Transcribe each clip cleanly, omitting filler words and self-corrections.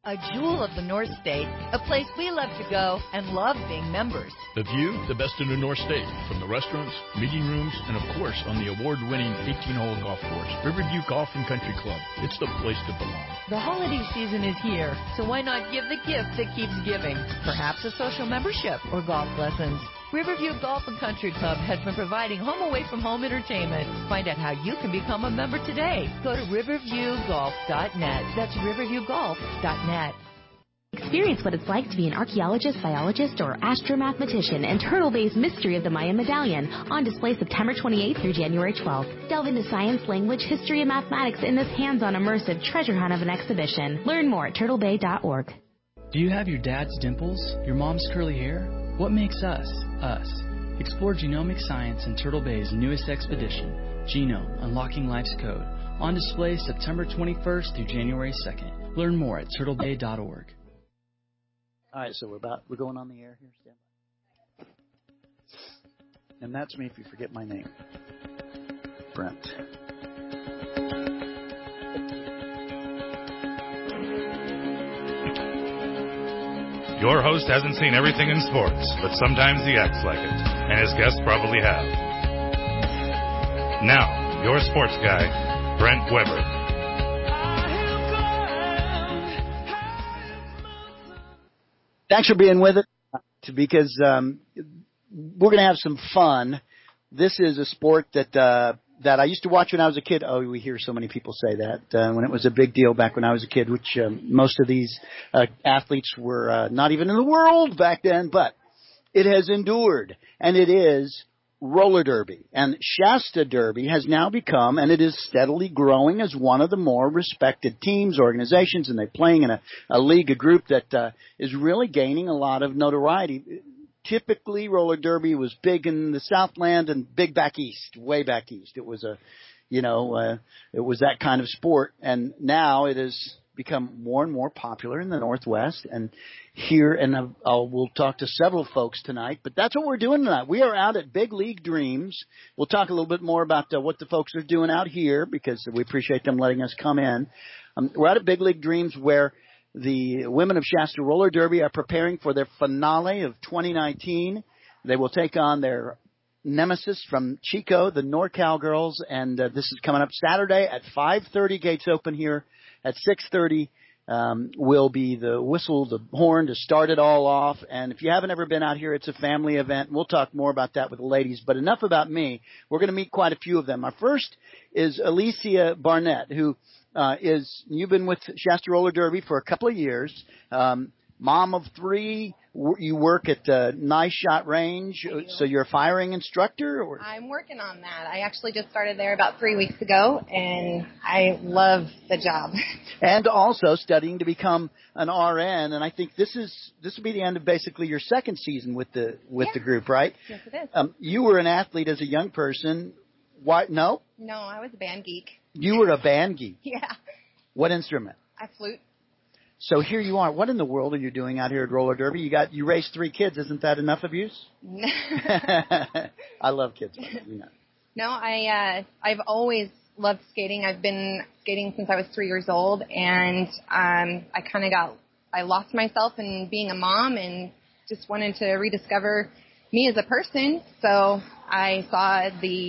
A jewel of the North State, a place we love to go and love being members. The view, the best in the North State, from the restaurants, meeting rooms, and of course on the award-winning 18-hole golf course, Riverview Golf and Country Club. It's the place to belong. The holiday season is here, so why not give the gift that keeps giving? Perhaps a social membership or golf lessons. Riverview Golf and Country Club has been providing home away from home entertainment. Find out how you can become a member today. Go to riverviewgolf.net. That's riverviewgolf.net. Experience what it's like to be an archaeologist, biologist, or astromathematician in Turtle Bay's Mystery of the Mayan Medallion, on display September 28th through January 12th. Delve into science, language, history, and mathematics in this hands-on immersive treasure hunt of an exhibition. Learn more at turtlebay.org. Do you have your dad's dimples, your mom's curly hair? What makes us, us? Explore genomic science in Turtle Bay's newest expedition, Genome, Unlocking Life's Code, on display September 21st through January 2nd. Learn more at turtlebay.org. All right, so we're going on the air here. Stand by. And that's me if you forget my name. Brent. Your host hasn't seen everything in sports, but sometimes he acts like it, and his guests probably have. Now, your sports guy, Brent Weber. Thanks for being with us, because we're going to have some fun. This is a sport that I used to watch when I was a kid. Oh, we hear so many people say that when it was a big deal back when I was a kid, which most of these athletes were not even in the world back then. But it has endured, and it is roller derby. And Shasta Derby has now become, and it is steadily growing as one of the more respected teams, organizations, and they're playing in a league, a group that is really gaining a lot of notoriety. Typically, roller derby was big in the Southland and big back east, way back east. It was it was that kind of sport, and now it has become more and more popular in the Northwest and here. And we'll talk to several folks tonight, but that's what we're doing tonight. We are out at Big League Dreams. We'll talk a little bit more about what the folks are doing out here, because we appreciate them letting us come in. We're out at Big League Dreams, where the women of Shasta Roller Derby are preparing for their finale of 2019. They will take on their nemesis from Chico, the NorCal girls, and this is coming up Saturday at 5:30. Gates open here at 6:30. Will be the whistle, the horn to start it all off. And if you haven't ever been out here, it's a family event. We'll talk more about that with the ladies. But enough about me. We're going to meet quite a few of them. Our first is Alicia Barnett, who you've been with Shasta Roller Derby for a couple of years. Mom of three. You work at Nice Shot Range, so you're a firing instructor? Or? I'm working on that. I actually just started there about 3 weeks ago, and I love the job. And also studying to become an RN, and I think this will be the end of basically your second season with the group, right? Yes, it is. You were an athlete as a young person. Why? No? No, I was a band geek. You were a band geek? Yeah. What instrument? I flute. So here you are. What in the world are you doing out here at Roller Derby? You raised 3 kids. Isn't that enough abuse? I love kids. You know. No, I've always loved skating. I've been skating since I was 3 years old, and I lost myself in being a mom and just wanted to rediscover me as a person. So I saw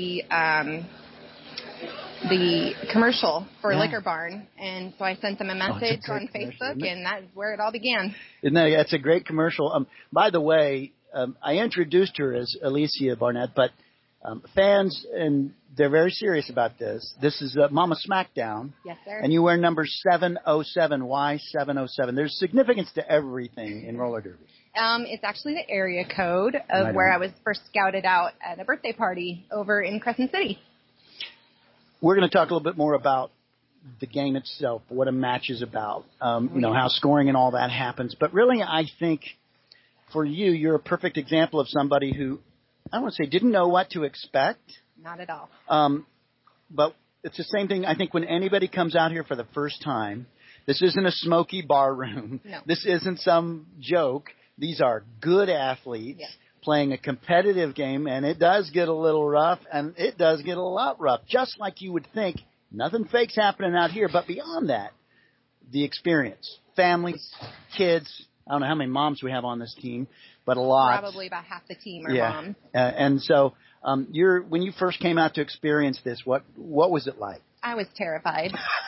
the commercial for Liquor Barn, and so I sent them a message on Facebook, and that's where it all began. That's a great commercial. By the way, I introduced her as Alicia Barnett, but fans, and they're very serious about this. This is Mama Smackdown. Yes, sir. And you wear number 707. Why 707? There's significance to everything in roller derby. It's actually the area code of where I was first scouted out at a birthday party over in Crescent City. We're going to talk a little bit more about the game itself, what a match is about, how scoring and all that happens. But really, I think for you're a perfect example of somebody who, I don't want to say didn't know what to expect. Not at all. But it's the same thing, I think, when anybody comes out here for the first time. This isn't a smoky bar room. No. This isn't some joke. These are good athletes. Yes. Playing a competitive game, and it does get a little rough, and it does get a lot rough, just like you would think. Nothing fake's happening out here, but beyond that, the experience. families, kids. I don't know how many moms we have on this team, but a lot. Probably about half the team are moms. And so when you first came out to experience this, what was it like? I was terrified.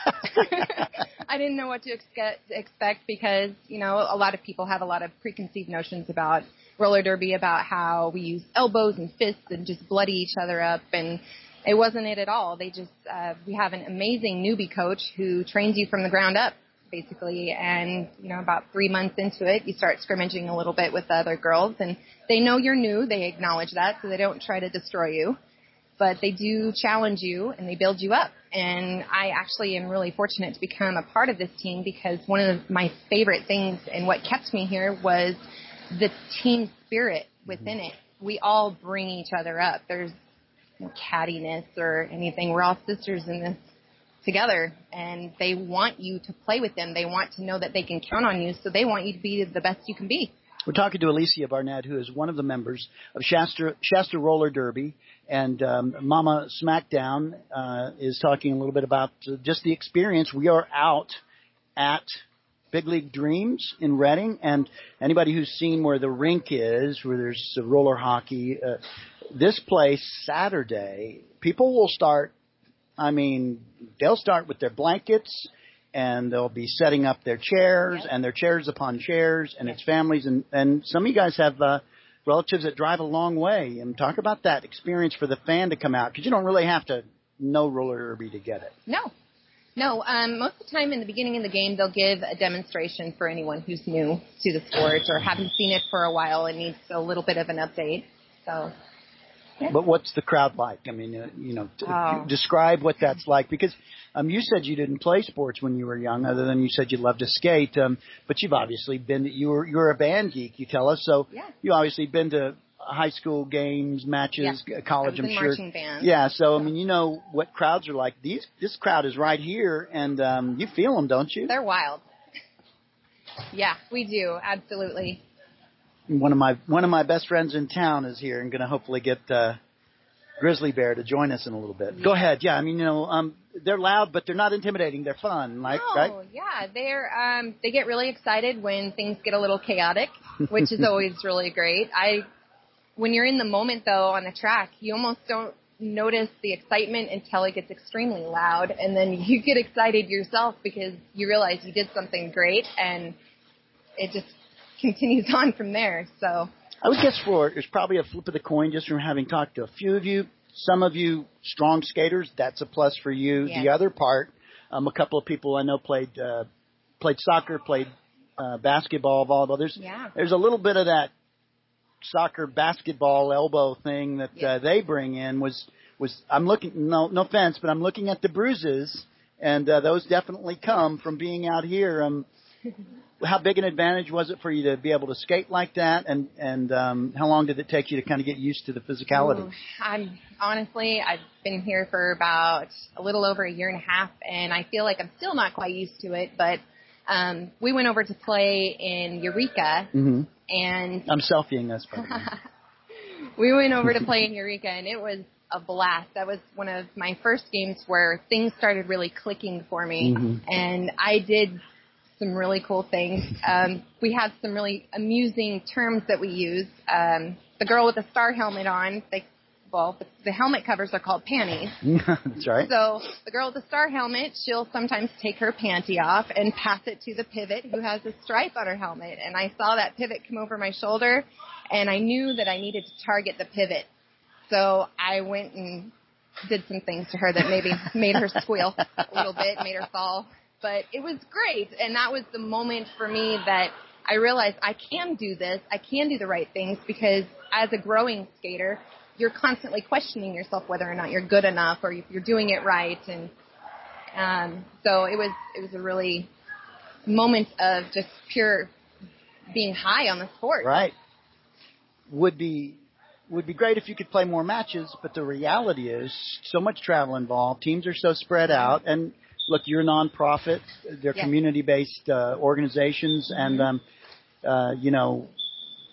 I didn't know what to expect because, you know, a lot of people have a lot of preconceived notions about roller derby, about how we use elbows and fists and just bloody each other up, and it wasn't it at all. They just we have an amazing newbie coach who trains you from the ground up, basically, and, you know, about 3 months into it, you start scrimmaging a little bit with the other girls, and they know you're new. They acknowledge that, so they don't try to destroy you, but they do challenge you and they build you up. And I actually am really fortunate to become a part of this team because one of my favorite things and what kept me here was the team spirit within it. We all bring each other up. There's no cattiness or anything. We're all sisters in this together, and they want you to play with them. They want to know that they can count on you, so they want you to be the best you can be. We're talking to Alicia Barnett, who is one of the members of Shasta Roller Derby, and Mama Smackdown is talking a little bit about just the experience. We are out at Big League Dreams in Reading, and anybody who's seen where the rink is, where there's roller hockey, this place Saturday, people will start, they'll start with their blankets, and they'll be setting up their chairs, and their chairs upon chairs, and it's families, and some of you guys have relatives that drive a long way, and talk about that experience for the fan to come out, because you don't really have to know roller derby to get it. No, most of the time in the beginning of the game, they'll give a demonstration for anyone who's new to the sport or haven't seen it for a while and needs a little bit of an update. So, yeah. But what's the crowd like? Describe what that's like, because you said you didn't play sports when you were young, other than you said you loved to skate. But you've obviously been. You're a band geek, you tell us. So you obviously been to high school games, matches, college. I'm sure. Marching band. Yeah. So you know what crowds are like. This crowd is right here, and you feel them, don't you? They're wild. Yeah, we do, absolutely. One of my best friends in town is here, and going to hopefully get Grizzly Bear to join us in a little bit. Yeah. Go ahead. Yeah, they're loud, but they're not intimidating. They're fun, right? Yeah, they get really excited when things get a little chaotic, which is always really great. When you're in the moment, though, on the track, you almost don't notice the excitement until it gets extremely loud, and then you get excited yourself because you realize you did something great, and it just continues on from there. So I would guess there's probably a flip of the coin just from having talked to a few of you. Some of you strong skaters, that's a plus for you. Yes. The other part, a couple of people I know played soccer, played basketball, volleyball. There's a little bit of that soccer basketball elbow thing that they bring in. Was I'm looking, no offense, but I'm looking at the bruises, and those definitely come from being out here. How big an advantage was it for you to be able to skate like that, and how long did it take you to kind of get used to the physicality? I've been here for about a little over a year and a half, and I feel like I'm still not quite used to it, but we went over to play in Eureka, and I'm selfieing us, by the way. We went over to play in Eureka, and it was a blast. That was one of my first games where things started really clicking for me, and I did some really cool things. We have some really amusing terms that we use. The girl with the star helmet on, the helmet covers are called panties. That's right. So the girl with the star helmet, she'll sometimes take her panty off and pass it to the pivot who has a stripe on her helmet. And I saw that pivot come over my shoulder, and I knew that I needed to target the pivot. So I went and did some things to her that maybe made her squeal a little bit, made her fall. But it was great, and that was the moment for me that I realized I can do this. I can do the right things, because as a growing skater, you're constantly questioning yourself whether or not you're good enough or if you're doing it right. And so it was a really moment of just pure being high on the sport. Right. Would be great if you could play more matches, but the reality is so much travel involved. Teams are so spread out, and look, you're a nonprofit. They're community-based organizations, and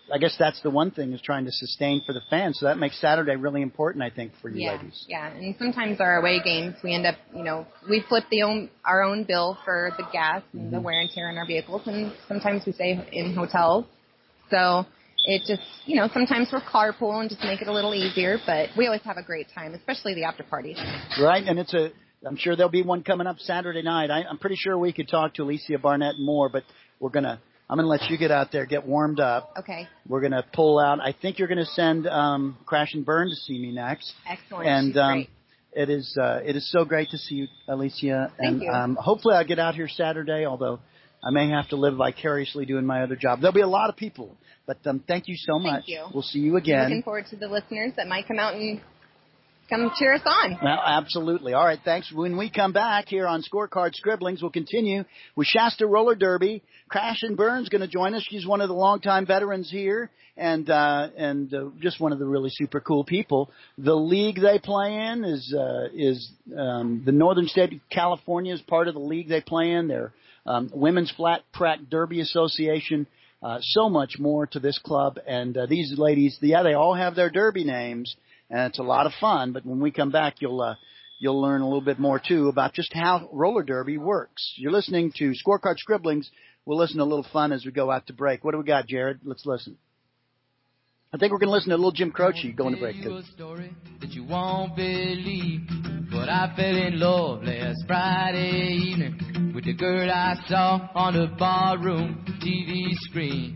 I guess that's the one thing is trying to sustain for the fans. So that makes Saturday really important, I think, for you ladies. Yeah, and sometimes our away games, we end up, we flip our own bill for the gas and the wear and tear in our vehicles, and sometimes we stay in hotels. So it just, sometimes we're carpool and just make it a little easier, but we always have a great time, especially the after parties. Right, and I'm sure there'll be one coming up Saturday night. I'm pretty sure we could talk to Alicia Barnett more, but I'm going to let you get out there, get warmed up. Okay. We're going to pull out. I think you're going to send Crash and Burn to see me next. Excellent. And she's great. it is so great to see you, Alicia. Thank you. Hopefully I'll get out here Saturday, although I may have to live vicariously doing my other job. There'll be a lot of people, but thank you so much. Thank you. We'll see you again. Looking forward to the listeners that might come out and come cheer us on. Well, absolutely. All right, thanks. When we come back here on Scorecard Scribblings, we'll continue with Shasta Roller Derby. Crash and Burn's going to join us. She's one of the longtime veterans here and just one of the really super cool people. The league they play in is the Northern State of California is part of the league they play in. They're Women's Flat Track Derby Association. So much more to this club. And these ladies, they all have their derby names. And it's a lot of fun, but when we come back, you'll learn a little bit more, too, about just how roller derby works. You're listening to Scorecard Scribblings. We'll listen to a little fun as we go out to break. What do we got, Jared? Let's listen. I think we're going to listen to a little Jim Croce going to break, too. A story that you won't believe, but I fell in love last Friday evening with the girl I saw on the barroom TV screen.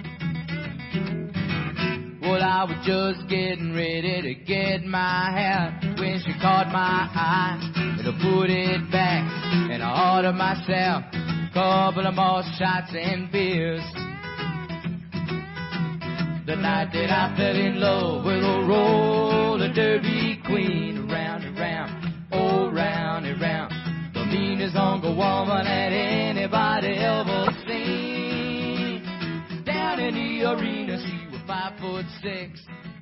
Well, I was just getting ready to get my hat when she caught my eye, and I put it back, and I ordered myself a couple of more shots and beers. The night that I fell in love with a roller derby queen, around and round, oh, round and round, the meanest hunger woman that anybody ever seen. Down in the arena, 5'6".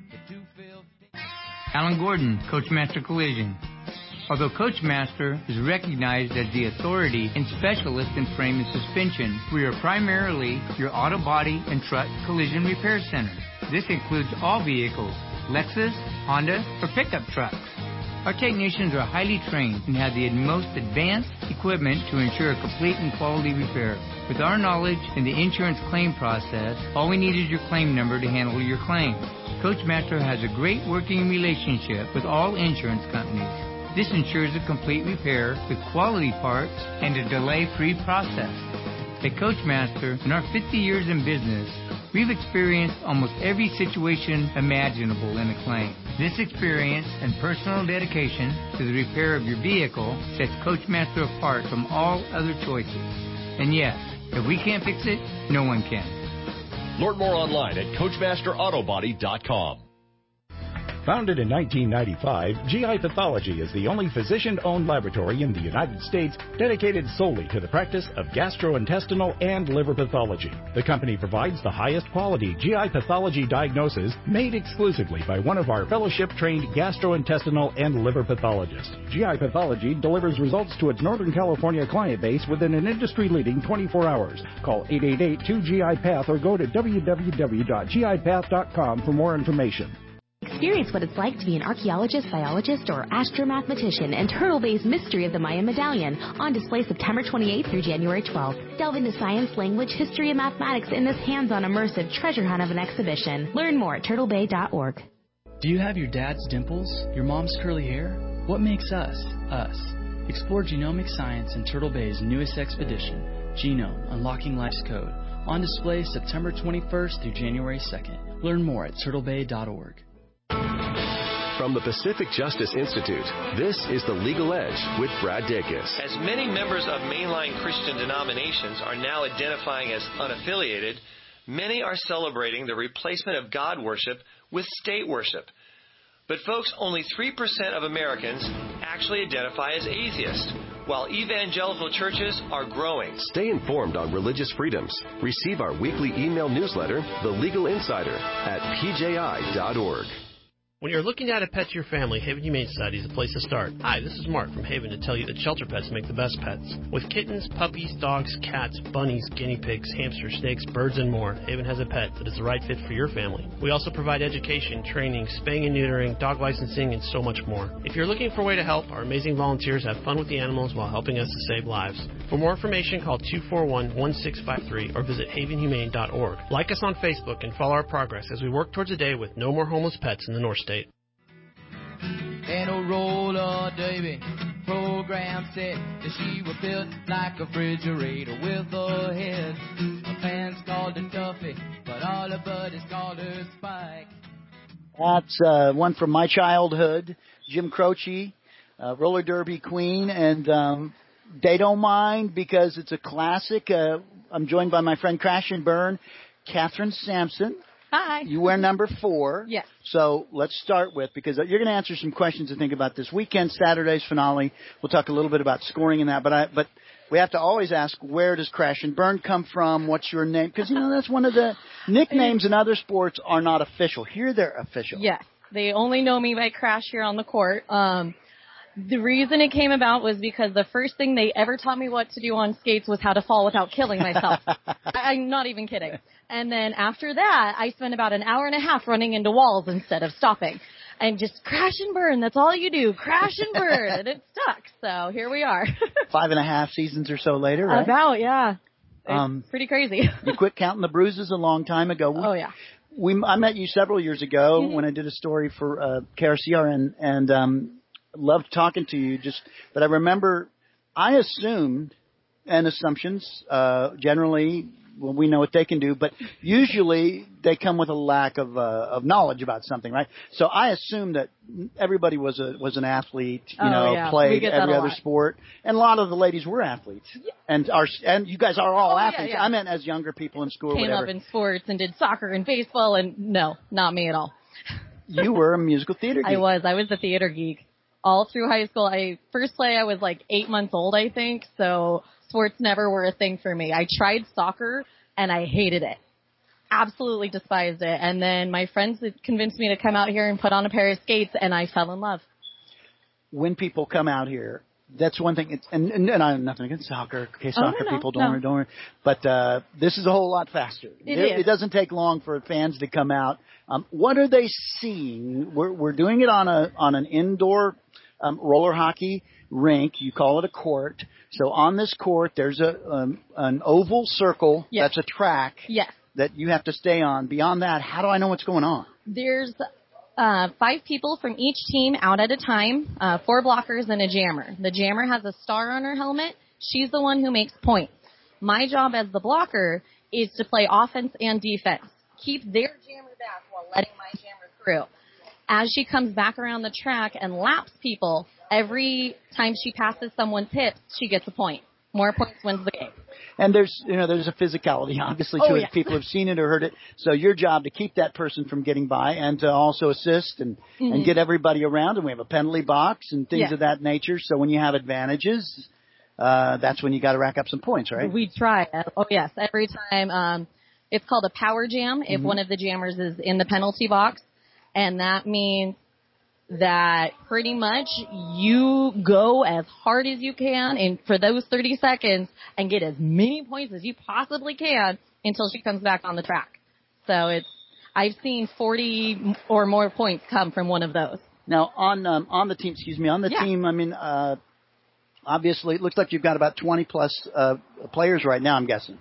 Alan Gordon, Coachmaster Collision. Although Coachmaster is recognized as the authority and specialist in frame and suspension, we are primarily your auto body and truck collision repair center. This includes all vehicles, Lexus, Honda, or pickup trucks. Our technicians are highly trained and have the most advanced equipment to ensure a complete and quality repair. With our knowledge in the insurance claim process, all we need is your claim number to handle your claim. Coachmaster has a great working relationship with all insurance companies. This ensures a complete repair with quality parts and a delay-free process. At Coachmaster, in our 50 years in business, we've experienced almost every situation imaginable in a claim. This experience and personal dedication to the repair of your vehicle sets Coachmaster apart from all other choices. And yes, if we can't fix it, no one can. Learn more online at CoachmasterAutobody.com. Founded in 1995, GI Pathology is the only physician-owned laboratory in the United States dedicated solely to the practice of gastrointestinal and liver pathology. The company provides the highest quality GI pathology diagnosis made exclusively by one of our fellowship-trained gastrointestinal and liver pathologists. GI Pathology delivers results to its Northern California client base within an industry-leading 24 hours. Call 888-2GI-PATH or go to www.gipath.com for more information. Experience what it's like to be an archaeologist, biologist, or astromathematician and Turtle Bay's Mystery of the Maya Medallion on display September 28th through January 12th. Delve into science, language, history, and mathematics in this hands-on immersive treasure hunt of an exhibition. Learn more at turtlebay.org. Do you have your dad's dimples? Your mom's curly hair? What makes us, us? Explore genomic science in Turtle Bay's newest expedition, Genome, Unlocking Life's Code, on display September 21st through January 2nd. Learn more at turtlebay.org. From the Pacific Justice Institute, this is The Legal Edge with Brad Dacus. As many members of mainline Christian denominations are now identifying as unaffiliated, many are celebrating the replacement of God worship with state worship. But folks, only 3% of Americans actually identify as atheist, while evangelical churches are growing. Stay informed on religious freedoms. Receive our weekly email newsletter, The Legal Insider, at pji.org. When you're looking to add a pet to your family, Haven Humane Society is the place to start. Hi, this is Mark from Haven to tell you that shelter pets make the best pets. With kittens, puppies, dogs, cats, bunnies, guinea pigs, hamsters, snakes, birds, and more, Haven has a pet that is the right fit for your family. We also provide education, training, spaying and neutering, dog licensing, and so much more. If you're looking for a way to help, our amazing volunteers have fun with the animals while helping us to save lives. For more information, call 241-1653 or visit havenhumane.org. Like us on Facebook and follow our progress as we work towards a day with no more homeless pets in the North State. And a roller derby program set that she was built like a refrigerator with a head. Her fans called her Duffy, but all her buddies called her Spike. That's one from my childhood, Jim Croce, roller derby queen, and they don't mind because it's a classic. I'm joined by my friend Crash and Burn, Catherine Sampson. Hi. You wear number 4. Yes. So let's start with, because you're going to answer some questions to think about this weekend, Saturday's finale. We'll talk a little bit about scoring in that, but we have to always ask, where does Crash and Burn come from? What's your name? Because, that's one of the nicknames in other sports are not official. Here they're official. Yes. They only know me by Crash here on the court. The reason it came about was because the first thing they ever taught me what to do on skates was how to fall without killing myself. I'm not even kidding. And then after that, I spent about an hour and a half running into walls instead of stopping. And just crash and burn. That's all you do. Crash and burn. And it stuck. So here we are. 5.5 seasons or so later, right? About, yeah. It's pretty crazy. You quit counting the bruises a long time ago. Oh, yeah. I met you several years ago when I did a story for KRCR and loved talking to you. But I remember I assumed, and assumptions generally, well, we know what they can do, but usually they come with a lack of knowledge about something, right? So I assumed that everybody was an athlete, played every other sport, and a lot of the ladies were athletes, and you guys are all athletes. Yeah. I meant as younger people in school, came up in sports and did soccer and baseball, and no, not me at all. You were a musical theater geek. I was a theater geek all through high school. I was like 8 months old, I think, so sports never were a thing for me. I tried soccer, and I hated it. Absolutely despised it. And then my friends convinced me to come out here and put on a pair of skates, and I fell in love. When people come out here, that's one thing. And I have nothing against soccer. Okay, soccer people, don't worry. But this is a whole lot faster. It doesn't take long for fans to come out. What are they seeing? We're doing it on an indoor roller hockey rink. You call it a court. So on this court, there's an oval circle. Yes. That's a track. Yes. That you have to stay on. Beyond that, how do I know what's going on? There's 5 people from each team out at a time, 4 blockers and a jammer. The jammer has a star on her helmet. She's the one who makes points. My job as the blocker is to play offense and defense. Keep their jammer back while letting my jammer through. As she comes back around the track and laps people, every time she passes someone's hips, she gets a point. More points wins the game. And there's a physicality, obviously, to it. People have seen it or heard it. So your job to keep that person from getting by and to also assist and get everybody around. And we have a penalty box and things of that nature. So when you have advantages, that's when you got to rack up some points, right? We try. Oh, yes. Every time. It's called a power jam if one of the jammers is in the penalty box. And that means that pretty much you go as hard as you can and for those 30 seconds and get as many points as you possibly can until she comes back on the track. So I've seen 40 or more points come from one of those. Now on the team, team, I mean, obviously it looks like you've got about 20 plus players right now, I'm guessing.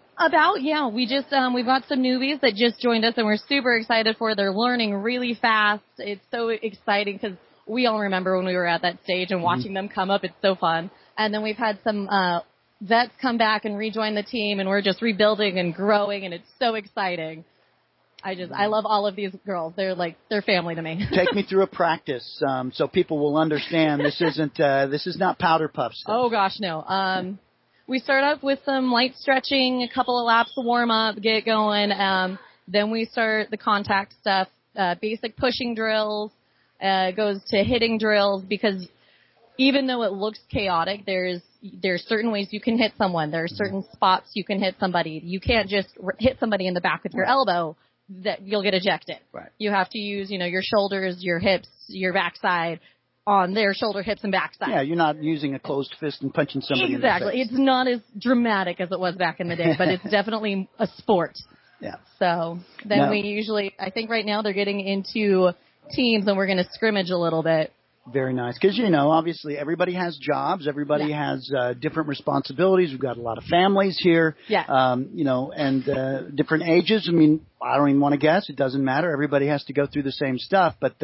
We just, we've got some newbies that just joined us and we're super excited for. They're learning really fast. It's so exciting because we all remember when we were at that stage and watching them come up. It's so fun. And then we've had some, vets come back and rejoin the team and we're just rebuilding and growing and it's so exciting. I love all of these girls. They're family to me. Take me through a practice, so people will understand this is not powder puff stuff. Oh gosh, no. We start up with some light stretching, a couple of laps to warm up, get going. Then we start the contact stuff, basic pushing drills, goes to hitting drills because even though it looks chaotic, there's certain ways you can hit someone. There are certain spots you can hit somebody. You can't just hit somebody in the back with your elbow. that you'll get ejected. Right. You have to use, your shoulders, your hips, your backside on their shoulder, hips, and backside. Yeah, you're not using a closed fist and punching somebody Exactly. in the face. It's not as dramatic as it was back in the day, but it's definitely a sport. Yeah. So then we usually, I think right now they're getting into teams and we're going to scrimmage a little bit. Very nice. Because, obviously everybody has jobs. Everybody has different responsibilities. We've got a lot of families here. Yeah. And different ages. I mean, I don't even want to guess. It doesn't matter. Everybody has to go through the same stuff. But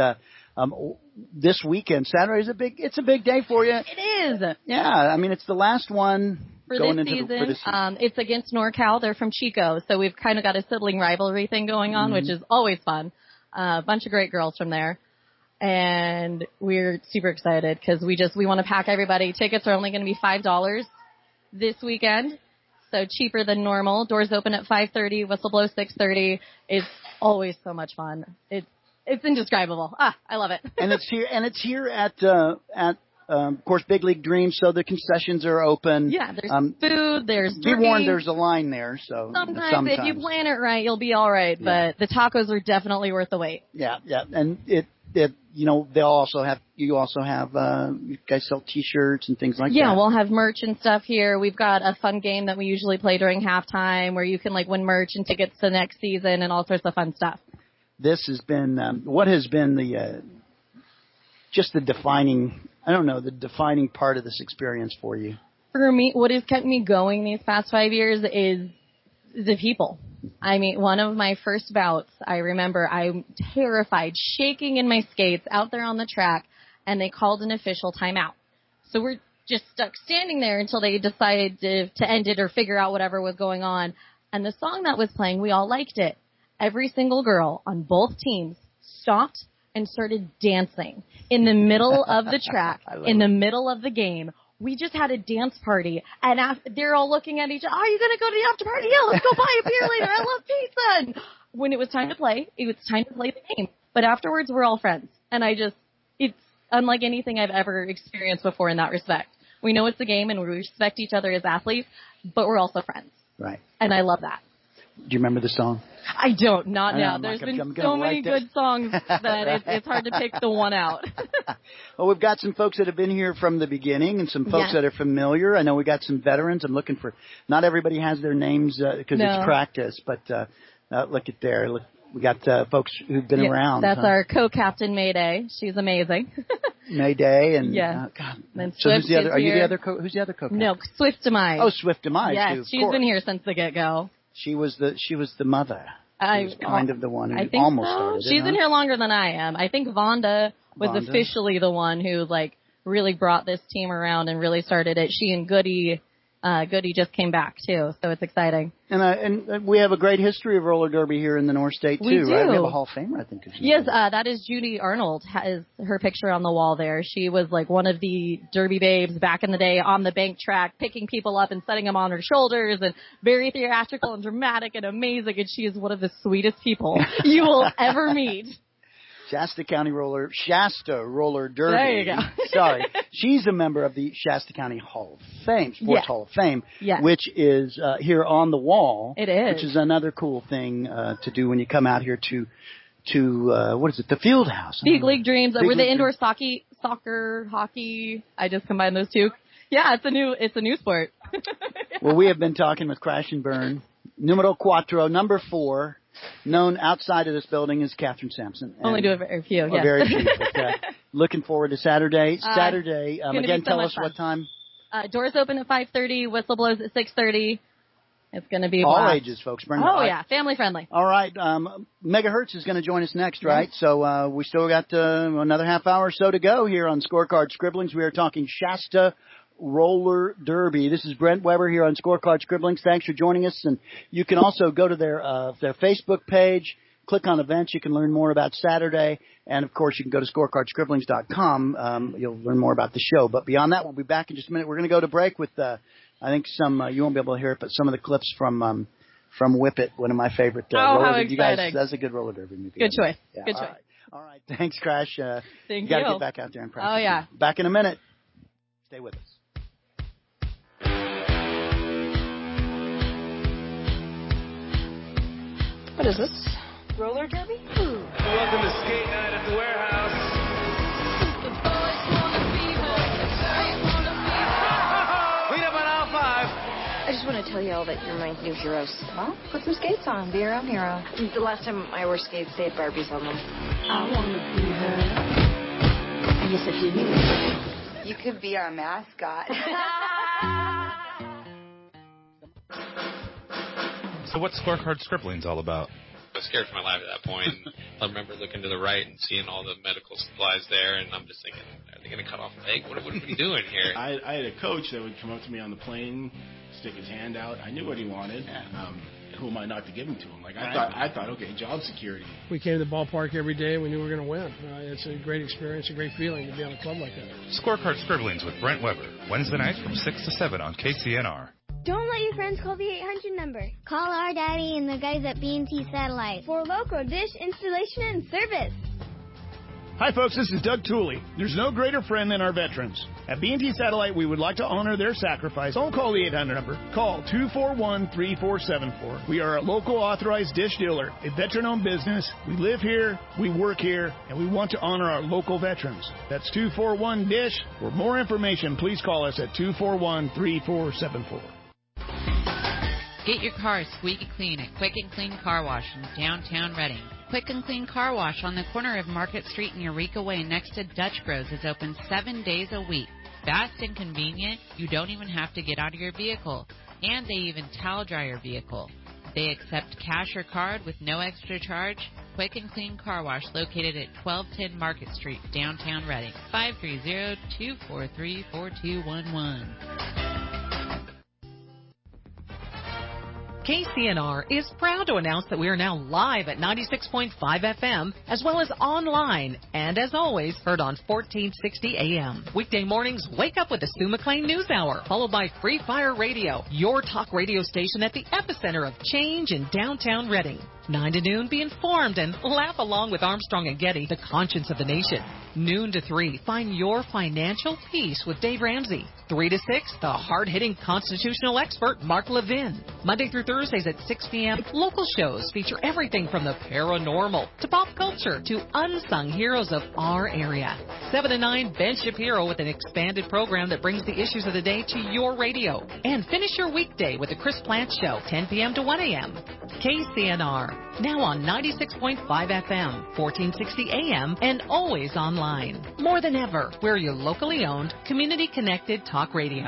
this weekend, Saturday, it's a big day for you. It is. Yeah. I mean, it's the last one. For this season, it's against NorCal. They're from Chico. So we've kind of got a sibling rivalry thing going on, which is always fun. A bunch of great girls from there. And we're super excited because we want to pack everybody. Tickets are only going to be $5 this weekend, so cheaper than normal. Doors open at 5:30, whistle blow 6:30. It's always so much fun. It's indescribable. I love it. And it's here at of course, Big League Dreams, so the concessions are open. Yeah, there's food, there's Be warned, there's a line there, so sometimes if you plan it right, you'll be all right. Yeah. But the tacos are definitely worth the wait. Yeah, and you also have you guys sell T-shirts and things like that. Yeah, we'll have merch and stuff here. We've got a fun game that we usually play during halftime where you can like win merch and tickets to next season and all sorts of fun stuff. This has been what has been the just the defining part of this experience for you. For me, what has kept me going these past 5 years is the people. I mean, one of my first bouts, I remember I'm terrified, shaking in my skates out there on the track, and they called an official timeout. So we're just stuck standing there until they decided to end it or figure out whatever was going on. And the song that was playing, we all liked it. Every single girl on both teams stopped and started dancing in the middle of the track, in the middle of the game. We just had a dance party, and they're all looking at each other. Are you going to go to the after party? Yeah, let's go buy a beer later. I love pizza. And when it was time to play, it was time to play the game. But afterwards, we're all friends. And it's unlike anything I've ever experienced before in that respect. We know it's a game, and we respect each other as athletes, but we're also friends. Right. And I love that. Do you remember the song? I don't, not now. There's been so many good songs that it's hard to pick the one out. Well, we've got some folks that have been here from the beginning and some folks that are familiar. I know we got some veterans. I'm looking for, not everybody has their names because it's practice, but look at there. Look, we got folks who've been around. That's our co-captain Mayday. She's amazing. Mayday and God. And so who's the other? Are you the other? Who's the other co-captain? No, Swift Demise. Oh, Swift Demise. Yes, she's been here since the get-go. She was the mother. She was kind of the one who almost started. She's in here longer than I am. I think Vonda was officially the one who really brought this team around and really started it. She and Goody just came back too, so it's exciting. And we have a great history of roller derby here in the North State too, right? We have a Hall of Famer, I think. Yes, that is Judy Arnold. Has her picture on the wall there. She was one of the derby babes back in the day on the bank track, picking people up and setting them on her shoulders, and very theatrical and dramatic and amazing. And she is one of the sweetest people you will ever meet. Shasta Roller Derby. There you go. Sorry. She's a member of the Shasta County Hall of Fame, Sports Hall of Fame, which is here on the wall. It is. Which is another cool thing to do when you come out here to what is it, the Field House. Big League Dreams. We're the indoor soccer, hockey. I just combined those two. Yeah, it's a new sport. Well, we have been talking with Crash and Burn. Numero cuatro, number 4. Known outside of this building as Catherine Sampson. Only do a very few, yes. Very few. But, looking forward to Saturday. Again, tell us what time. Doors open at 5:30. Whistle blows at 6:30. It's going to be all ages, folks. Yeah, family friendly. All right. Megahertz is going to join us next, right? Yes. So we still got another half hour or so to go here on Scorecard Scribblings. We are talking Shasta Roller Derby. This is Brent Weber here on Scorecard Scribblings. Thanks for joining us. And you can also go to their Facebook page, click on events. You can learn more about Saturday. And, of course, you can go to scorecardscribblings.com. You'll learn more about the show. But beyond that, we'll be back in just a minute. We're going to go to break with, I think you won't be able to hear it, but some of the clips from Whip It, one of my favorite roller derby. How exciting. That's a good roller derby movie. Good choice. Yeah, Good choice. All right. Thanks, Crash. Thank you. You got to get back out there and practice. Oh, yeah. Back in a minute. Stay with us. What is this? roller derby? Ooh. Welcome to skate night at the warehouse. The boys wanna be boys, the girls wanna be girls. Clean up on aisle 5. I just want to tell you all that you're my new heroes. Well, put some skates on. Be your own hero. The last time I wore skates, they had Barbies on them. I wanna be her. Yes, if you knew. You could be our mascot. So what's Scorecard Scribblings all about? I was scared for my life at that point. I remember looking to the right and seeing all the medical supplies there, and I'm just thinking, are they going to cut off a leg? What are we doing here? I had a coach that would come up to me on the plane, stick his hand out. I knew what he wanted. Who am I not to give him to him? Like I thought, okay, job security. We came to the ballpark every day. We knew we were going to win. It's a great experience, a great feeling to be on a club like that. Scorecard Scribblings with Brent Weber, Wednesday nights from 6 to 7 on KCNR. Don't let your friends call the 800 number. Call our daddy and the guys at B&T Satellite for local dish installation and service. Hi, folks. This is Doug Tooley. There's no greater friend than our veterans. At B&T Satellite, we would like to honor their sacrifice. Don't call the 800 number. Call 241-3474. We are a local authorized dish dealer, a veteran-owned business. We live here, we work here, and we want to honor our local veterans. That's 241-DISH. For more information, please call us at 241-3474. Get your car squeaky clean at Quick and Clean Car Wash in downtown Reading. Quick and Clean Car Wash on the corner of Market Street and Eureka Way next to Dutch Bros is open 7 days a week. Fast and convenient, you don't even have to get out of your vehicle. And they even towel dry your vehicle. They accept cash or card with no extra charge. Quick and Clean Car Wash located at 1210 Market Street, downtown Reading. 530-243-4211. KCNR is proud to announce that we are now live at 96.5 FM, as well as online, and as always, heard on 1460 AM. Weekday mornings, wake up with the Sue McLean News Hour, followed by Free Fire Radio, your talk radio station at the epicenter of change in downtown Reading. 9 to noon, be informed and laugh along with Armstrong and Getty, the conscience of the nation. Noon to 3, find your financial peace with Dave Ramsey. 3 to 6, the hard-hitting constitutional expert, Mark Levin. Monday through Thursdays at 6 p.m., local shows feature everything from the paranormal to pop culture to unsung heroes of our area. 7 to 9, Ben Shapiro with an expanded program that brings the issues of the day to your radio. And finish your weekday with the Chris Plant Show, 10 p.m. to 1 a.m. KCNR, now on 96.5 FM, 1460 AM, and always online. More than ever, we're your locally owned, community-connected talk radio.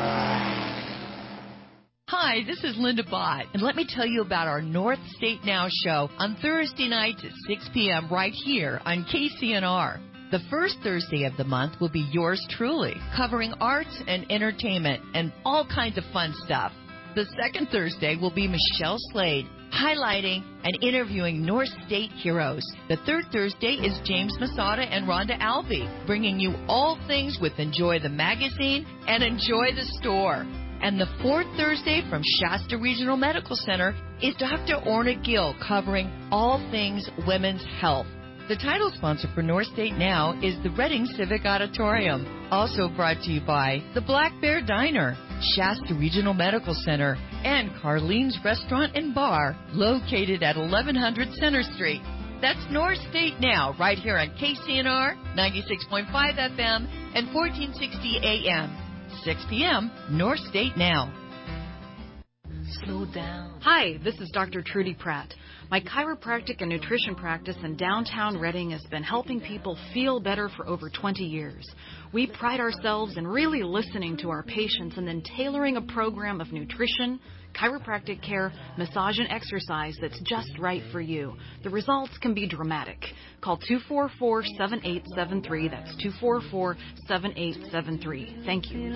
Hi, this is Linda Bott, and let me tell you about our North State Now show on Thursday nights at 6 p.m. right here on KCNR. The first Thursday of the month will be yours truly, covering arts and entertainment and all kinds of fun stuff. The second Thursday will be Michelle Slade, highlighting and interviewing North State heroes. The third Thursday is James Masada and Rhonda Alvey, bringing you all things with Enjoy the Magazine and Enjoy the Store. And the fourth Thursday from Shasta Regional Medical Center is Dr. Orna Gill, covering all things women's health. The title sponsor for North State Now is the Reading Civic Auditorium. Also brought to you by the Black Bear Diner, Shasta Regional Medical Center, and Carlene's Restaurant and Bar, located at 1100 Center Street. That's North State Now, right here on KCNR, 96.5 FM, and 1460 AM. 6 p.m., North State Now. Slow down. Hi, this is Dr. Trudy Pratt. My chiropractic and nutrition practice in downtown Reading has been helping people feel better for over 20 years. We pride ourselves in really listening to our patients and then tailoring a program of nutrition, chiropractic care, massage, and exercise that's just right for you. The results can be dramatic. Call 244-7873. That's 244-7873. Thank you.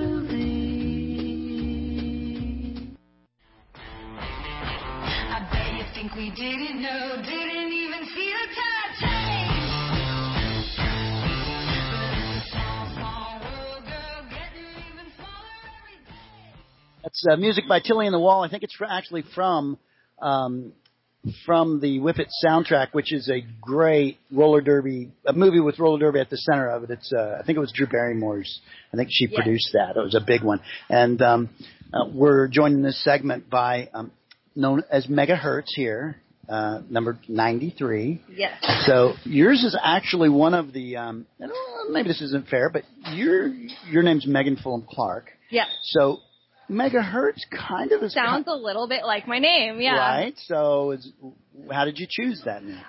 Think we didn't know, didn't even see the touch. That's music by Tilly and the Wall. I think it's actually from the Whippet soundtrack, which is a great roller derby, a movie with roller derby at the center of it. It's I think it was Drew Barrymore's. I think she produced that. It was a big one. And we're joining this segment by known as Megahertz here number 93. Yes. So yours is actually one of the, maybe this isn't fair, but your name's Megan Fulham Clark. Yeah. So megahertz kind of is sounds a little bit like my name, yeah. Right. So how did you choose that name?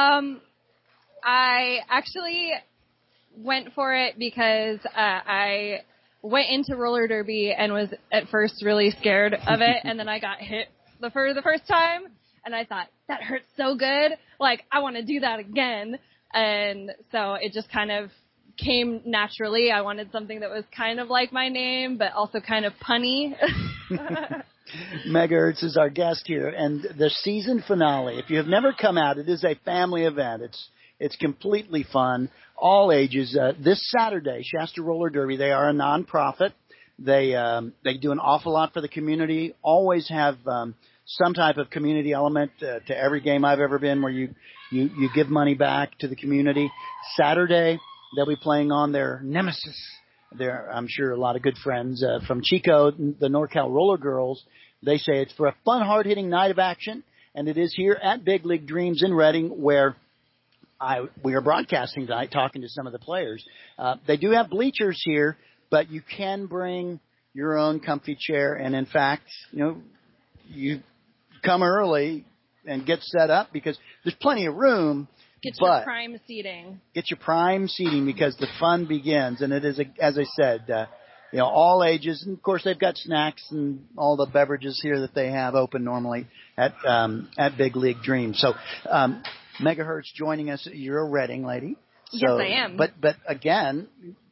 I actually went for it because I went into roller derby and was at first really scared of it, and then I got hit for the first time, and I thought, that hurts so good, like, I want to do that again, and so it just kind of came naturally. I wanted something that was kind of like my name, but also kind of punny. Megahertz is our guest here, and the season finale, if you have never come out, it is a family event. It's completely fun, all ages. This Saturday, Shasta Roller Derby, they are a nonprofit. They do an awful lot for the community, always have some type of community element to every game I've ever been where you give money back to the community. Saturday, they'll be playing on their nemesis. They're, I'm sure, a lot of good friends from Chico, the NorCal Roller Girls. They say it's for a fun, hard-hitting night of action, and it is here at Big League Dreams in Reading where we are broadcasting tonight, talking to some of the players. They do have bleachers here, but you can bring your own comfy chair. And in fact, you come early and get set up because there's plenty of room. Get your prime seating. Get your prime seating because the fun begins. And it is, as I said, all ages. And of course, they've got snacks and all the beverages here that they have open normally at Big League Dreams. So, Megahertz joining us. You're a Reading lady. Yes, I am. But again,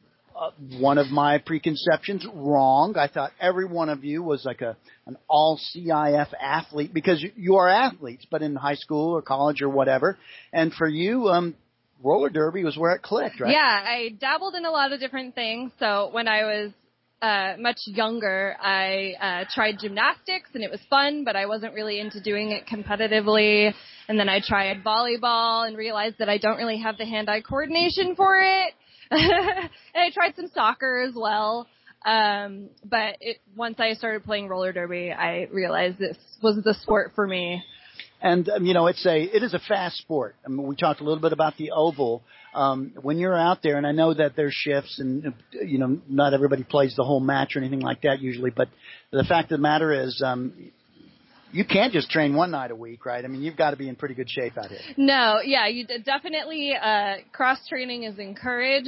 one of my preconceptions wrong. I thought every one of you was like an all CIF athlete because you are athletes, but in high school or college or whatever. And for you, roller derby was where it clicked, right? Yeah, I dabbled in a lot of different things. So when I was much younger, I tried gymnastics, and it was fun, but I wasn't really into doing it competitively. And then I tried volleyball and realized that I don't really have the hand-eye coordination for it. And I tried some soccer as well. But once I started playing roller derby, I realized this was the sport for me. And, it is a fast sport. I mean, we talked a little bit about the oval. When you're out there, and I know that there's shifts and, not everybody plays the whole match or anything like that usually, but the fact of the matter is, you can't just train one night a week, right? I mean, you've got to be in pretty good shape out here. No, yeah, you definitely, cross-training is encouraged.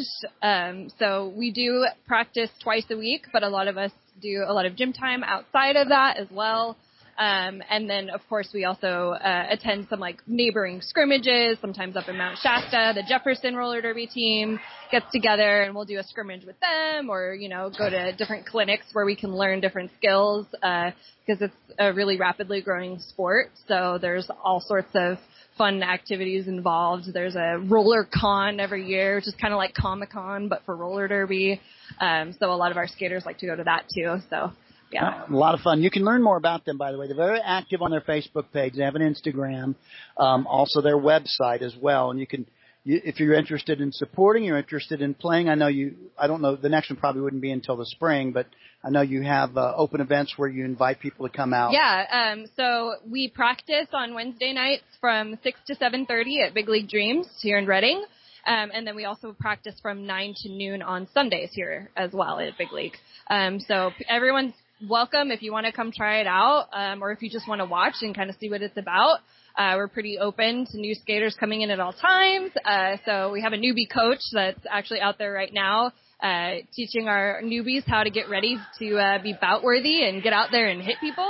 So we do practice twice a week, but a lot of us do a lot of gym time outside of that as well. And then, of course, we also attend some, neighboring scrimmages, sometimes up in Mount Shasta. The Jefferson Roller Derby team gets together, and we'll do a scrimmage with them or, go to different clinics where we can learn different skills because it's a really rapidly growing sport. So there's all sorts of fun activities involved. There's a roller con every year, which is kind of like Comic-Con, but for roller derby. So a lot of our skaters like to go to that, too. So yeah. A lot of fun. You can learn more about them, by the way. They're very active on their Facebook page. They have an Instagram, also their website as well. And you can, if you're interested in supporting, you're interested in playing. I don't know, the next one probably wouldn't be until the spring, but I know you have open events where you invite people to come out. Yeah. So we practice on Wednesday nights from 6 to 7:30 at Big League Dreams here in Reading. And then we also practice from 9 to noon on Sundays here as well at Big League. So everyone's welcome if you want to come try it out, or if you just want to watch and kind of see what it's about. We're pretty open to new skaters coming in at all times. So we have a newbie coach that's actually out there right now, teaching our newbies how to get ready to be bout worthy and get out there and hit people.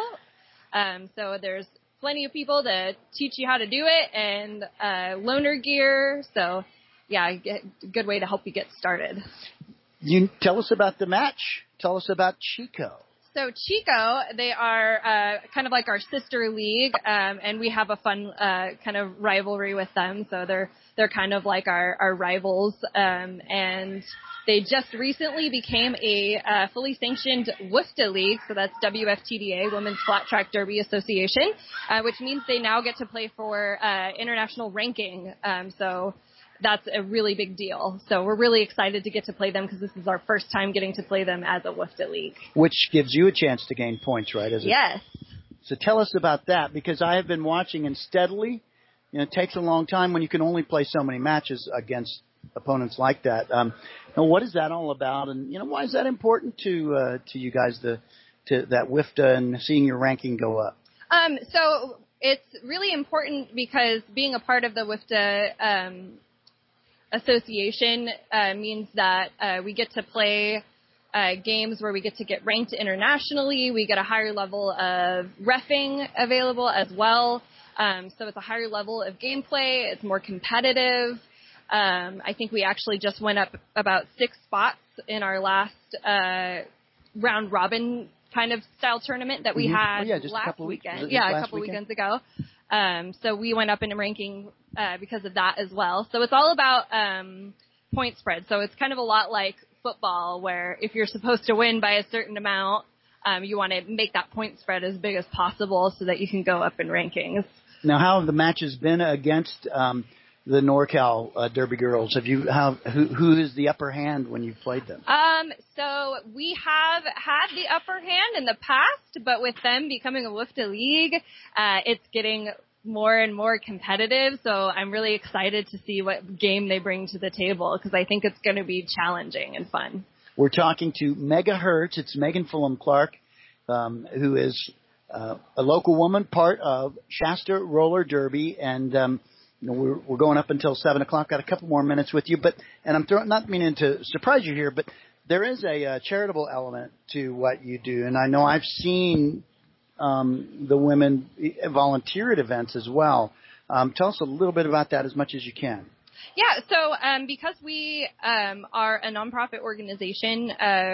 So there's plenty of people to teach you how to do it, and loaner gear. So yeah, good way to help you get started. You tell us about the match. Tell us about Chico. So Chico, they are kind of like our sister league, and we have a fun kind of rivalry with them. So they're kind of like our rivals, and they just recently became a fully sanctioned WFTA league. So that's WFTDA, Women's Flat Track Derby Association, which means they now get to play for international ranking. So that's a really big deal. So we're really excited to get to play them because this is our first time getting to play them as a WFTA league. Which gives you a chance to gain points, right? Yes. So tell us about that, because I have been watching, and steadily, it takes a long time when you can only play so many matches against opponents like that. Now what is that all about, and why is that important to you guys, to that WIFTA and seeing your ranking go up? So it's really important because being a part of the WIFTA association means that we get to play games where we get to get ranked internationally. We get a higher level of reffing available as well. So it's a higher level of gameplay. It's more competitive. I think we actually just went up about 6 spots in our last round robin kind of style tournament that we had last weekend. A couple weekends ago. So we went up in ranking because of that as well. So it's all about point spread. So it's kind of a lot like football, where if you're supposed to win by a certain amount, you want to make that point spread as big as possible so that you can go up in rankings. Now, how have the matches been against the NorCal Derby girls? Who is the upper hand when you've played them? So we have had the upper hand in the past, but with them becoming a WIFTA league, it's getting more and more competitive. So I'm really excited to see what game they bring to the table, because I think it's going to be challenging and fun. We're talking to Megahertz. It's Megan Fulham Clark, who is a local woman, part of Shasta Roller Derby, and we're going up until 7 o'clock. Got a couple more minutes with you, and I'm not meaning to surprise you here, but there is a charitable element to what you do, and I know I've seen the women volunteer at events as well. Tell us a little bit about that as much as you can. Yeah, so because we are a nonprofit organization,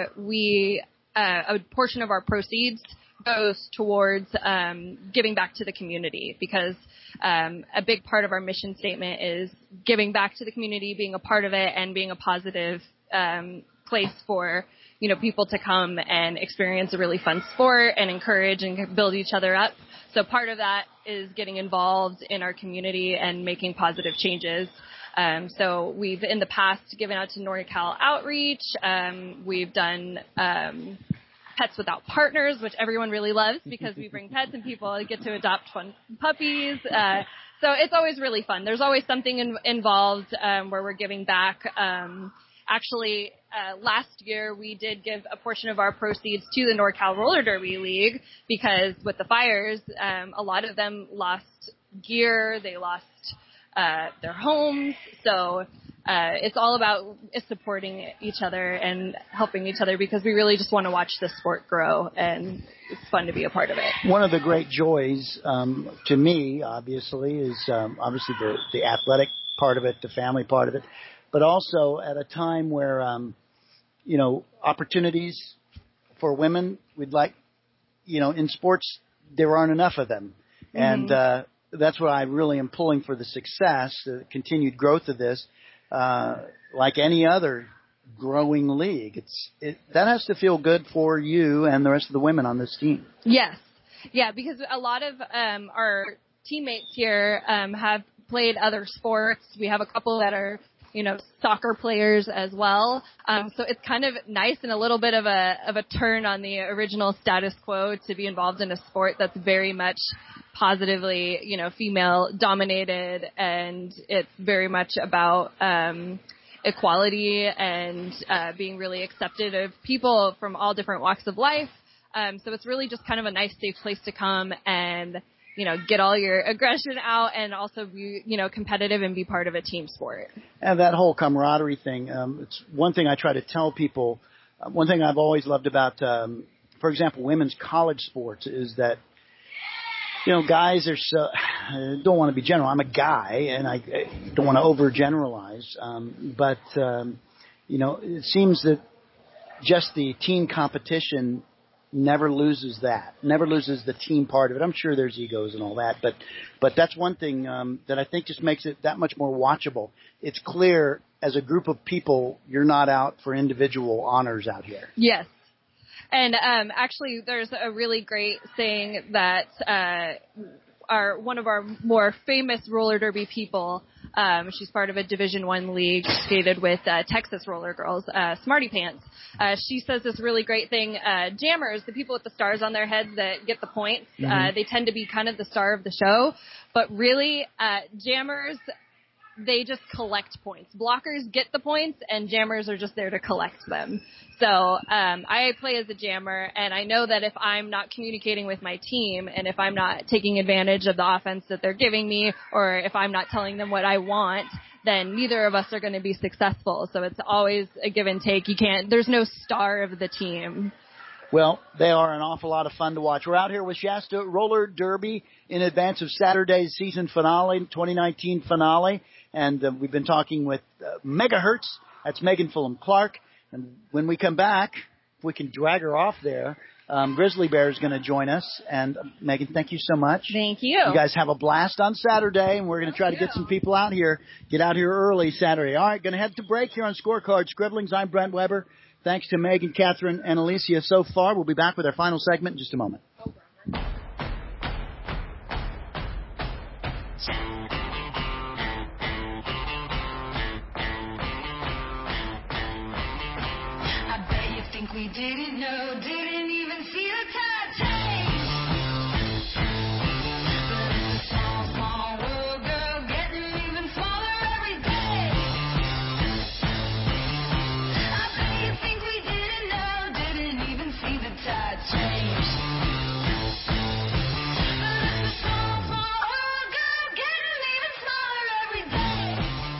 a portion of our proceeds goes towards giving back to the community, because a big part of our mission statement is giving back to the community, being a part of it, and being a positive place for people to come and experience a really fun sport and encourage and build each other up. So part of that is getting involved in our community and making positive changes. So we've in the past given out to NorCal Outreach. We've done Pets Without Partners, which everyone really loves because we bring pets and people get to adopt fun puppies. So it's always really fun. There's always something involved where we're giving back. Actually, last year we did give a portion of our proceeds to the NorCal Roller Derby League, because with the fires, a lot of them lost gear, they lost their homes. So it's all about supporting each other and helping each other, because we really just want to watch the sport grow, and it's fun to be a part of it. One of the great joys to me, obviously, is obviously the athletic part of it, the family part of it, but also at a time where, opportunities for women, we'd like, in sports, there aren't enough of them. Mm-hmm. And that's what I really am pulling for the success, the continued growth of this. Like any other growing league, that has to feel good for you and the rest of the women on this team. Yes. Yeah, because a lot of our teammates here have played other sports. We have a couple that are soccer players as well. So it's kind of nice and a little bit of a turn on the original status quo to be involved in a sport that's very much positively, female dominated, and it's very much about equality and being really accepted of people from all different walks of life. So it's really just kind of a nice, safe place to come and get all your aggression out and also be, competitive and be part of a team sport. And that whole camaraderie thing, it's one thing I try to tell people. One thing I've always loved about, for example, women's college sports is that, guys are so, I don't want to be general. I'm a guy and I don't want to overgeneralize. But it seems that just the team competition never loses the team part of it. I'm sure there's egos and all that, but that's one thing that I think just makes it that much more watchable. It's clear as a group of people, you're not out for individual honors out here. Yes. And actually, there's a really great saying that one of our more famous roller derby people She's part of a Division I league, skated with Texas Roller Girls, Smarty Pants. She says this really great thing. Jammers, the people with the stars on their heads that get the points, they tend to be kind of the star of the show. But really, jammers, they just collect points. Blockers get the points, and jammers are just there to collect them. So I play as a jammer, and I know that if I'm not communicating with my team, and if I'm not taking advantage of the offense that they're giving me, or if I'm not telling them what I want, then neither of us are going to be successful. So it's always a give and take. There's no star of the team. Well, they are an awful lot of fun to watch. We're out here with Shasta Roller Derby in advance of Saturday's season finale, 2019 finale. And we've been talking with Megahertz. That's Megan Fulham Clark. And when we come back, if we can drag her off there, Grizzly Bear is going to join us. And Megan, thank you so much. Thank you. You guys have a blast on Saturday, and we're going to try to get some people out here. Get out here early Saturday. All right, going to head to break here on Scorecard Scribblings. I'm Brent Weber. Thanks to Megan, Catherine, and Alicia so far. We'll be back with our final segment in just a moment. We didn't know, didn't even see the tide change. But it's a small, small world, girl, getting even smaller every day. I bet you think we didn't know, didn't even see the tide change. But it's a small, small world, girl, getting even smaller every day.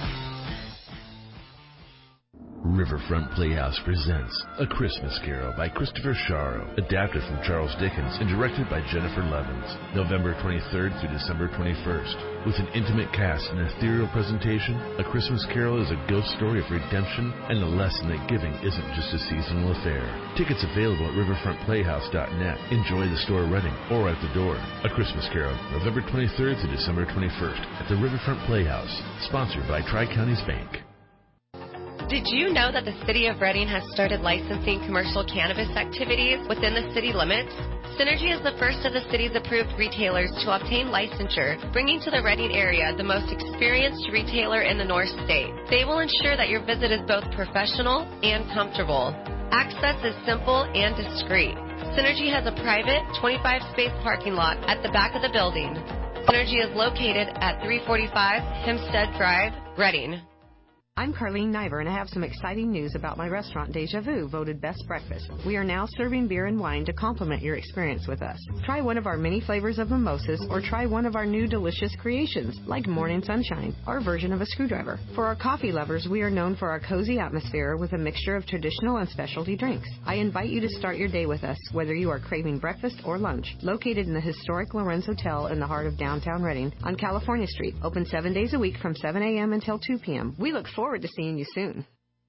Riverfront Playhouse presents A Christmas Carol by Christopher Sharrow, adapted from Charles Dickens and directed by Jennifer Levins, November 23rd through December 21st. With an intimate cast and ethereal presentation, A Christmas Carol is a ghost story of redemption and a lesson that giving isn't just a seasonal affair. Tickets available at riverfrontplayhouse.net. Enjoy the store running or at the door. A Christmas Carol, November 23rd through December 21st at the Riverfront Playhouse, sponsored by Tri-Counties Bank. Did you know that the City of Reading has started licensing commercial cannabis activities within the city limits? Synergy is the first of the city's approved retailers to obtain licensure, bringing to the Reading area the most experienced retailer in the North State. They will ensure that your visit is both professional and comfortable. Access is simple and discreet. Synergy has a private 25-space parking lot at the back of the building. Synergy is located at 345 Hempstead Drive, Reading. I'm Carlene Niver, and I have some exciting news about my restaurant, Deja Vu, voted Best Breakfast. We are now serving beer and wine to complement your experience with us. Try one of our many flavors of mimosas, or try one of our new delicious creations, like Morning Sunshine, our version of a screwdriver. For our coffee lovers, we are known for our cozy atmosphere with a mixture of traditional and specialty drinks. I invite you to start your day with us, whether you are craving breakfast or lunch. Located in the historic Lorenz Hotel in the heart of downtown Reading on California Street. Open 7 days a week from 7 a.m. until 2 p.m. We look forward to seeing you soon.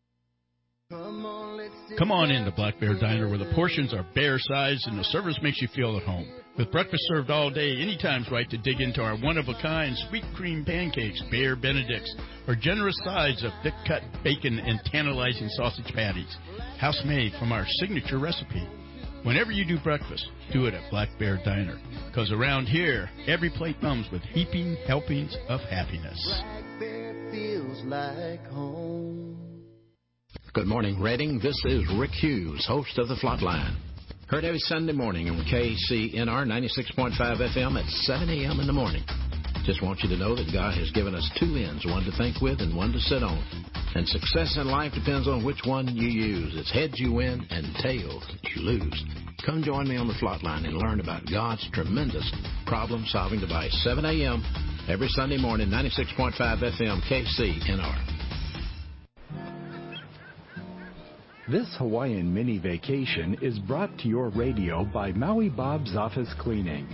Come on in to Black Bear Diner, where the portions are bear-sized and the service makes you feel at home. With breakfast served all day, any time's right to dig into our one-of-a-kind sweet cream pancakes, Bear Benedicts, or generous sides of thick-cut bacon and tantalizing sausage patties, house-made from our signature recipe. Whenever you do breakfast, do it at Black Bear Diner, because around here, every plate comes with heaping helpings of happiness. Feels like home. Good morning, Reading. This is Rick Hughes, host of The Flatline. Heard every Sunday morning on KCNR 96.5 FM at 7 a.m. in the morning. Just want you to know that God has given us two ends, one to think with and one to sit on. And success in life depends on which one you use. It's heads you win and tails you lose. Come join me on The Flatline and learn about God's tremendous problem-solving device. 7 a.m. every Sunday morning, 96.5 FM, KCNR. This Hawaiian mini vacation is brought to your radio by Maui Bob's Office Cleaning.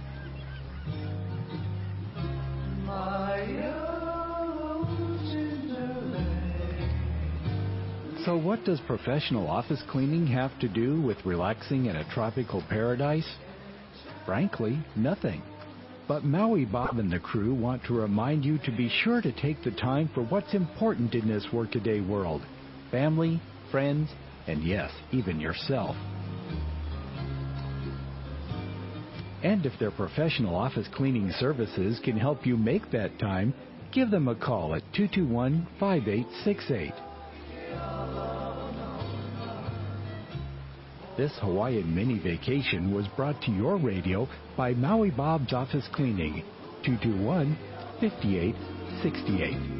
So what does professional office cleaning have to do with relaxing in a tropical paradise? Frankly, nothing. But Maui Bob and the crew want to remind you to be sure to take the time for what's important in this workaday world. Family, friends, and yes, even yourself. And if their professional office cleaning services can help you make that time, give them a call at 221-5868. This Hawaiian mini vacation was brought to your radio by Maui Bob's Office Cleaning, 221-5868.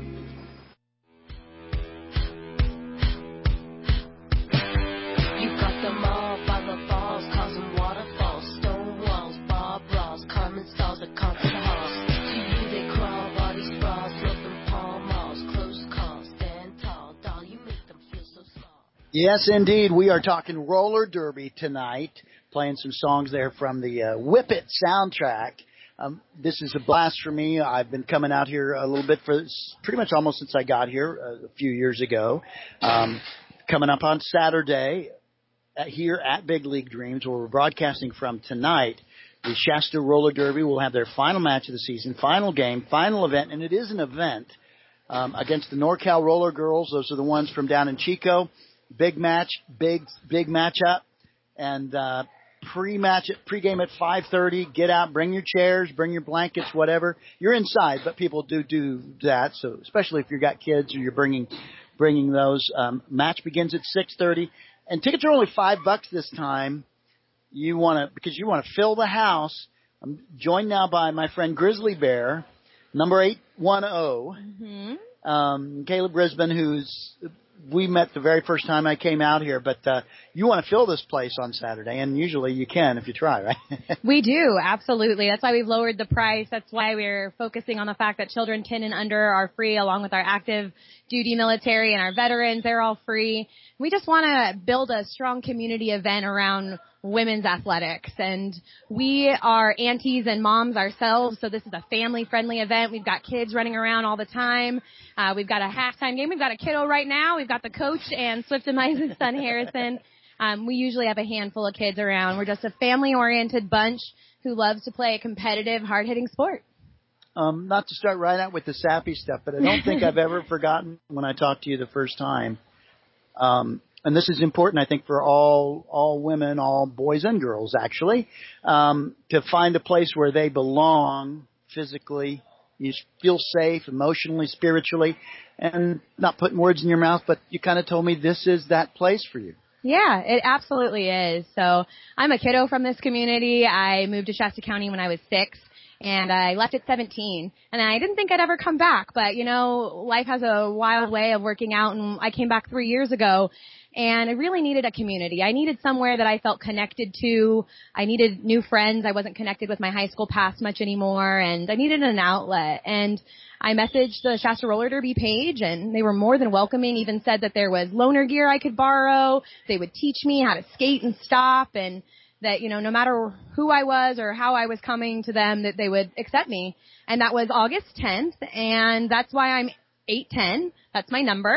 Yes, indeed. We are talking roller derby tonight, playing some songs there from the Whip It soundtrack. This is a blast for me. I've been coming out here a little bit for pretty much almost since I got here a few years ago. Coming up on Saturday here at Big League Dreams, where we're broadcasting from tonight, the Shasta Roller Derby will have their final match of the season, final game, final event, and it is an event against the NorCal Roller Girls. Those are the ones from down in Chico. Big match, big matchup, and pregame at 5:30. Get out, bring your chairs, bring your blankets, whatever. You're inside, but people do that. So especially if you've got kids or you're bringing those. Match begins at 6:30, and tickets are only $5 this time. Because you want to fill the house. I'm joined now by my friend Grizzly Bear, number 810. Caleb Brisbane, we met the very first time I came out here, but you want to fill this place on Saturday, and usually you can if you try, right? We do, absolutely. That's why we've lowered the price. That's why we're focusing on the fact that children 10 and under are free, along with our active duty military and our veterans. They're all free. We just want to build a strong community event around women's athletics, and we are aunties and moms ourselves, so this is a family-friendly event. We've got kids running around all the time. We've got a halftime game. We've got a kiddo right now. We've got the coach and Swift and Mize's son, Harrison. We usually have a handful of kids around. We're just a family-oriented bunch who loves to play a competitive, hard-hitting sport. Not to start right out with the sappy stuff, but I don't think I've ever forgotten when I talked to you the first time. And this is important, I think, for all women, all boys and girls, actually, to find a place where they belong physically. You feel safe, emotionally, spiritually, and not putting words in your mouth, but you kind of told me this is that place for you. Yeah, it absolutely is. So I'm a kiddo from this community. I moved to Shasta County when I was 6. And I left at 17, and I didn't think I'd ever come back. But, life has a wild way of working out, and I came back 3 years ago, and I really needed a community. I needed somewhere that I felt connected to. I needed new friends. I wasn't connected with my high school past much anymore, and I needed an outlet. And I messaged the Shasta Roller Derby page, and they were more than welcoming, even said that there was loaner gear I could borrow. They would teach me how to skate and stop, and that, no matter who I was or how I was coming to them, that they would accept me. And that was August 10th, and that's why I'm 810. That's my number.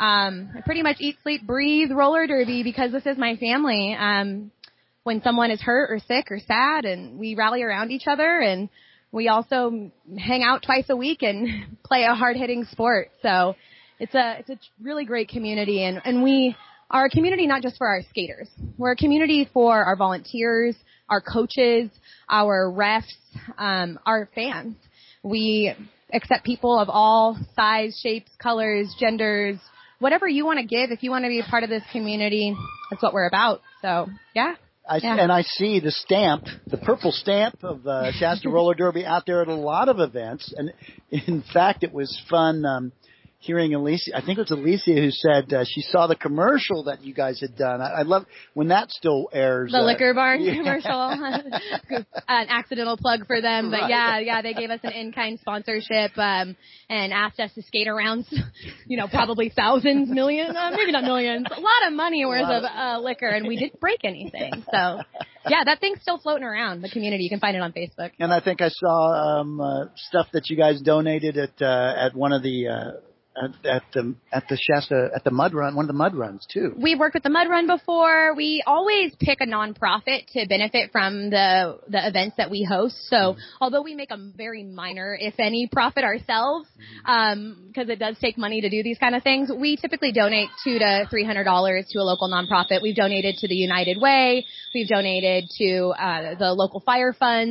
I pretty much eat, sleep, breathe roller derby because this is my family. When someone is hurt or sick or sad, and we rally around each other, and we also hang out twice a week and play a hard-hitting sport. So it's a really great community, and we are a community not just for our skaters. We're a community for our volunteers, our coaches, our refs, our fans. We accept people of all size, shapes, colors, genders, whatever you want to give. If you want to be a part of this community, that's what we're about. So, yeah. And I see the stamp, the purple stamp of Shasta Roller Derby out there at a lot of events. And, in fact, it was fun hearing Alicia. I think it was Alicia who said she saw the commercial that you guys had done. I love when that still airs. The Liquor Barn commercial. An accidental plug for them. But right. yeah, they gave us an in-kind sponsorship and asked us to skate around, probably thousands, millions, maybe not millions, a lot of money worth of liquor, and we didn't break anything. So, yeah, that thing's still floating around the community. You can find it on Facebook. And I think I saw stuff that you guys donated at one of the at the Mud Run, one of the Mud Runs too. We've worked with the Mud Run before. We always pick a nonprofit to benefit from the events that we host. So although we make a very minor, if any, profit ourselves, because it does take money to do these kind of things, we typically donate $200 to $300 to a local nonprofit. We've donated to the United Way. We've donated to the local fire funds.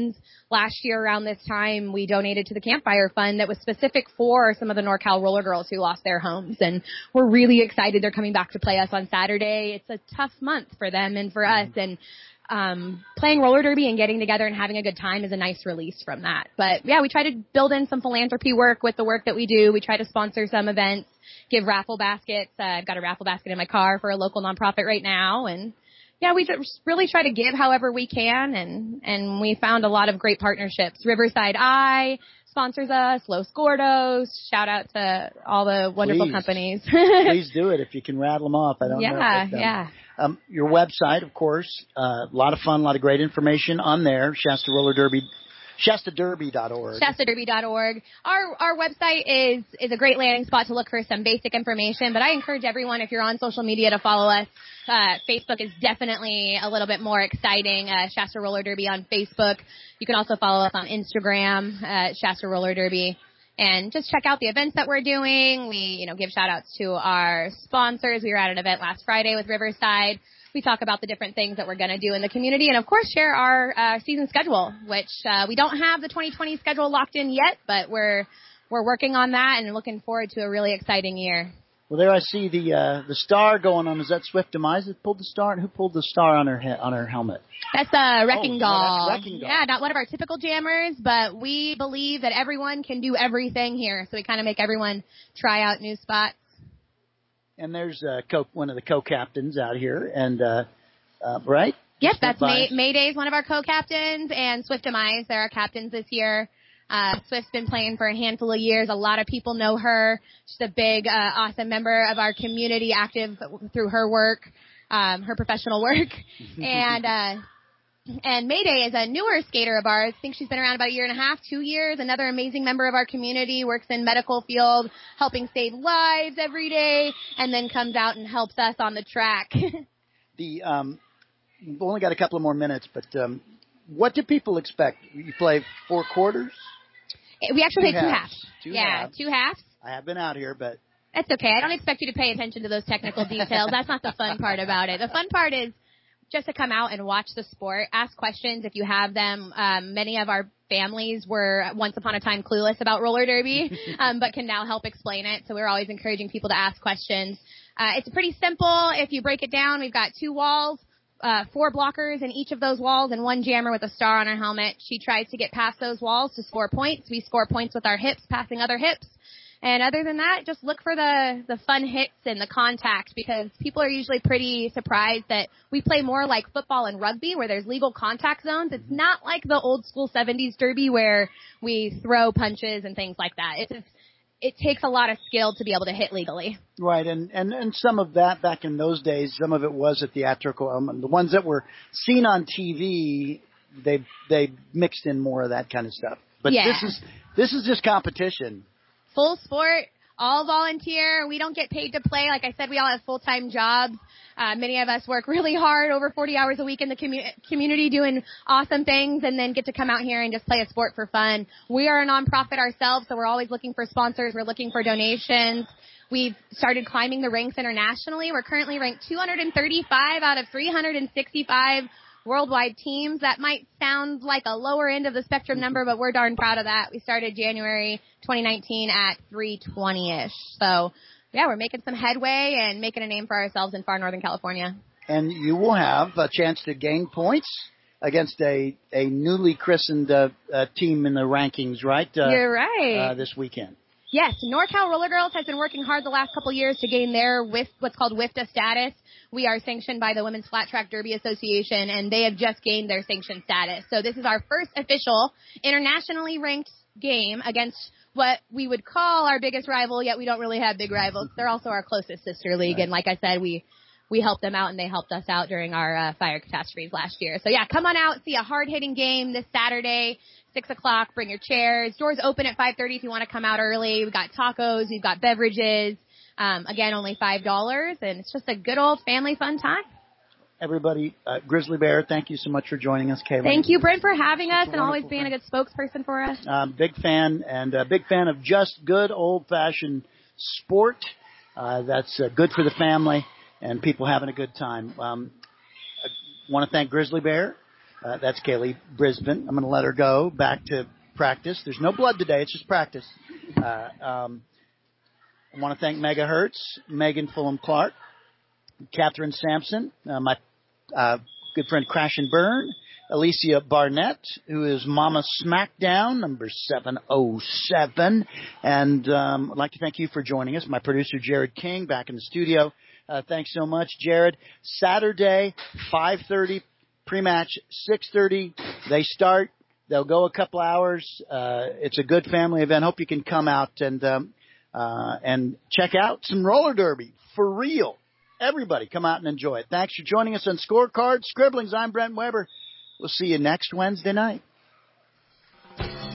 last year around this time, we donated to the Campfire Fund that was specific for some of the NorCal roller girls who lost their homes. And we're really excited they're coming back to play us on Saturday. It's a tough month for them and for us. And playing roller derby and getting together and having a good time is a nice release from that. But yeah, we try to build in some philanthropy work with the work that we do. We try to sponsor some events, give raffle baskets. I've got a raffle basket in my car for a local nonprofit right now. And yeah, we just really try to give however we can. And we found a lot of great partnerships. Riverside Eye sponsors us, Los Gordos. Shout out to all the wonderful companies. Please do it if you can rattle them off. I don't know. Yeah. Your website, of course, a lot of fun, a lot of great information on there. Shasta Roller Derby, ShastaDerby.org. ShastaDerby.org. Our website is a great landing spot to look for some basic information, but I encourage everyone, if you're on social media, to follow us. Facebook is definitely a little bit more exciting. Shasta Roller Derby on Facebook. You can also follow us on Instagram at Shasta Roller Derby. And just check out the events that we're doing. We, give shout outs to our sponsors. We were at an event last Friday with Riverside. We talk about the different things that we're going to do in the community and, of course, share our season schedule, which we don't have the 2020 schedule locked in yet, but we're working on that and looking forward to a really exciting year. Well, there I see the star going on. Is that Swift Demise that pulled the star? And who pulled the star on her helmet? That's Wrecking Doll. That's Wrecking Doll. Yeah, not one of our typical jammers, but we believe that everyone can do everything here. So we kind of make everyone try out new spots. And there's one of the co-captains out here, and right? Yep, that's Mayday is one of our co-captains, and Swift Demise, they're our captains this year. Swift's been playing for a handful of years. A lot of people know her. She's a big, awesome member of our community, active through her work, her professional work. And Mayday is a newer skater of ours. I think she's been around about a year and a half, 2 years. Another amazing member of our community, works in medical field, helping save lives every day, and then comes out and helps us on the track. We've only got a couple of more minutes, but what do people expect? You play 4 quarters? We actually play 2 halves. Two halves. 2 halves. I have been out here, but... That's okay. I don't expect you to pay attention to those technical details. That's not the fun part about it. The fun part is just to come out and watch the sport, ask questions if you have them. Many of our families were once upon a time clueless about roller derby, but can now help explain it. So we're always encouraging people to ask questions. It's pretty simple. If you break it down, we've got 2 walls. 4 blockers in each of those walls and 1 jammer with a star on her helmet. She tries to get past those walls to score points. We score points with our hips, passing other hips. And other than that, just look for the fun hits and the contact, because people are usually pretty surprised that we play more like football and rugby where there's legal contact zones. It's not like the old school 70s derby where we throw punches and things like that. It takes a lot of skill to be able to hit legally. Right, and some of that back in those days, some of it was a theatrical element. The ones that were seen on TV, they mixed in more of that kind of stuff. But yeah. This is just competition. Full sport, all volunteer. We don't get paid to play. Like I said, we all have full-time jobs. Many of us work really hard, over 40 hours a week in the community doing awesome things, and then get to come out here and just play a sport for fun. We are a nonprofit ourselves, so we're always looking for sponsors. We're looking for donations. We've started climbing the ranks internationally. We're currently ranked 235 out of 365 worldwide teams. That might sound like a lower end of the spectrum number, but we're darn proud of that. We started January 2019 at 320-ish. So, yeah, we're making some headway and making a name for ourselves in far Northern California. And you will have a chance to gain points against a newly christened team in the rankings, right? You're right. This weekend. Yes, NorCal Roller Girls has been working hard the last couple years to gain their what's called WIFTA status. We are sanctioned by the Women's Flat Track Derby Association, and they have just gained their sanction status. So this is our first official internationally ranked game against what we would call our biggest rival, yet we don't really have big rivals. They're also our closest sister league, right. And like I said, we helped them out, and they helped us out during our fire catastrophes last year. So, yeah, come on out, see a hard-hitting game this Saturday, 6 o'clock. Bring your chairs. Doors open at 5:30 if you want to come out early. We've got tacos. We've got beverages. Again, only $5, and it's just a good old family fun time. Everybody, Grizzly Bear, thank you so much for joining us, Kayla. Thank you, Brent, for having us and always being a good spokesperson for us. Big fan, and a big fan of just good old-fashioned sport. That's good for the family and people having a good time. I want to thank Grizzly Bear That's Kaylee Brisbane. I'm going to let her go back to practice. There's no blood today. It's just practice. I want to thank Megahertz, Megan Fulham-Clark, Catherine Sampson, my good friend Crash and Burn, Alicia Barnett, who is Mama Smackdown, number 707. And I'd like to thank you for joining us. My producer, Jared King, back in the studio. Thanks so much, Jared. Saturday, 5:30, pre-match, 6:30. They start. They'll go a couple hours. It's a good family event. Hope you can come out and check out some roller derby for real. Everybody come out and enjoy it. Thanks for joining us on Scorecard Scribblings. I'm Brent Weber. We'll see you next Wednesday night.